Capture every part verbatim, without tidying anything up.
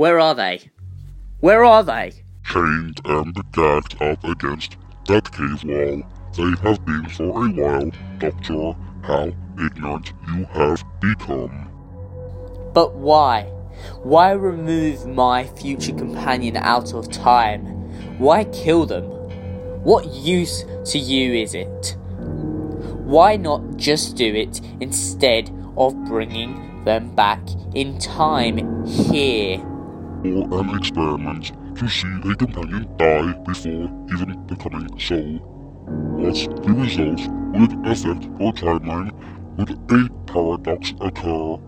Where are they? Where are they? Chained and gagged up against that cave wall. They have been for a while, Doctor. How ignorant you have become. But why? Why remove my future companion out of time? Why kill them? What use to you is it? Why not just do it instead of bringing them back in time here? For an experiment to see a companion die before even becoming so. What's the result? Will it affect your timeline? Would a paradox occur?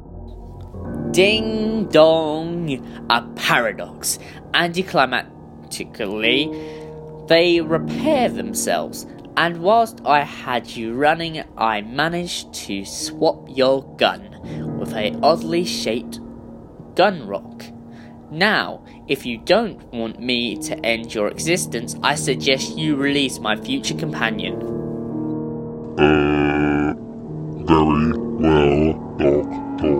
Ding dong! A paradox. Anticlimactically, they repair themselves, and whilst I had you running, I managed to swap your gun with a oddly shaped gun rock. Now, if you don't want me to end your existence, I suggest you release my future companion. Uh, very well, Doctor.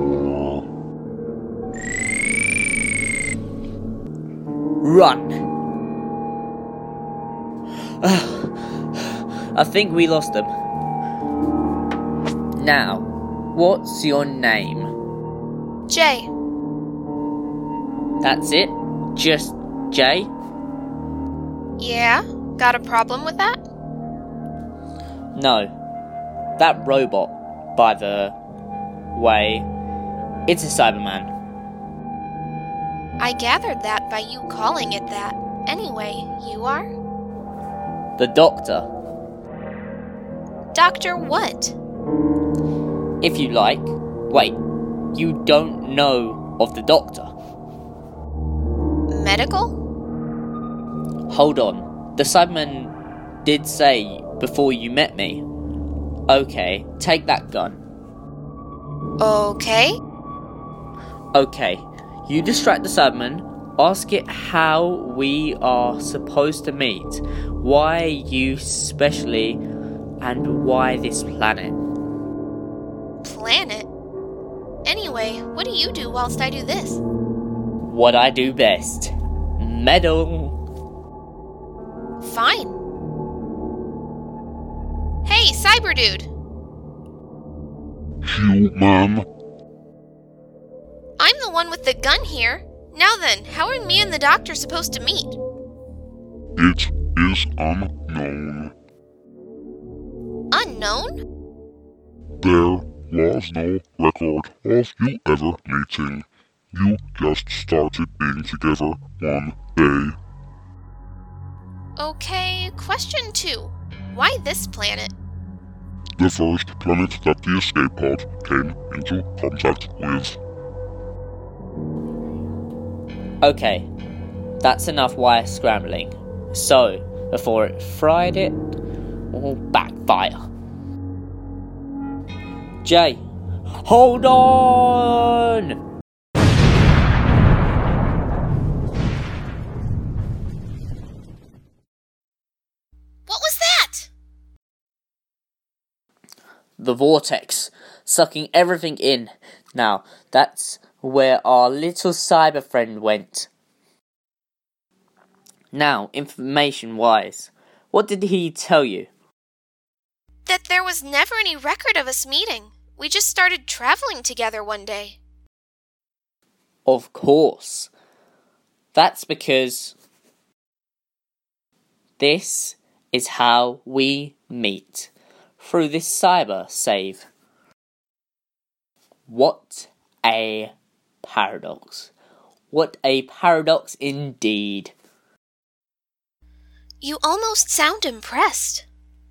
Run! I think we lost them. Now, what's your name? Jay. That's it? Just Jay? Yeah? Got a problem with that? No. That robot, by the way, it's a Cyberman. I gathered that by you calling it that. Anyway, you are? The Doctor. Doctor what? If you like. Wait, you don't know of the Doctor? Medical? Hold on. The Cyberman did say before you met me. Okay, take that gun. Okay. Okay, you distract the Cyberman, ask it how we are supposed to meet, why you specially, and why this planet. Planet? Anyway, what do you do whilst I do this? What I do best. Meddle. Fine. Hey, Cyber Dude! Human. I'm the one with the gun here. Now then, how are me and the Doctor supposed to meet? It is unknown. Unknown? There was no record of you ever meeting. You just started being together one day. Okay, question two. Why this planet? The first planet that the escape pod came into contact with. Okay, that's enough wire scrambling. So, before it fried it, will backfire. Jay, hold on! What was that? The vortex, sucking everything in. Now, that's where our little cyber friend went. Now, information-wise, what did he tell you? That there was never any record of us meeting. We just started traveling together one day. Of course. That's because this is how we meet. Through this cyber save. What a paradox. What a paradox indeed. You almost sound impressed.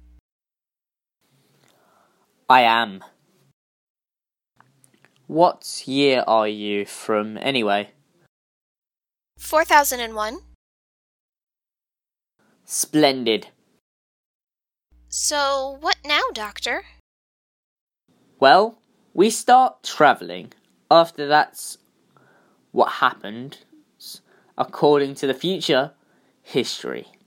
I am. What year are you from, anyway? four thousand one. Splendid. So, what now, Doctor? Well, we start travelling. After that's what happened, according to the future, history.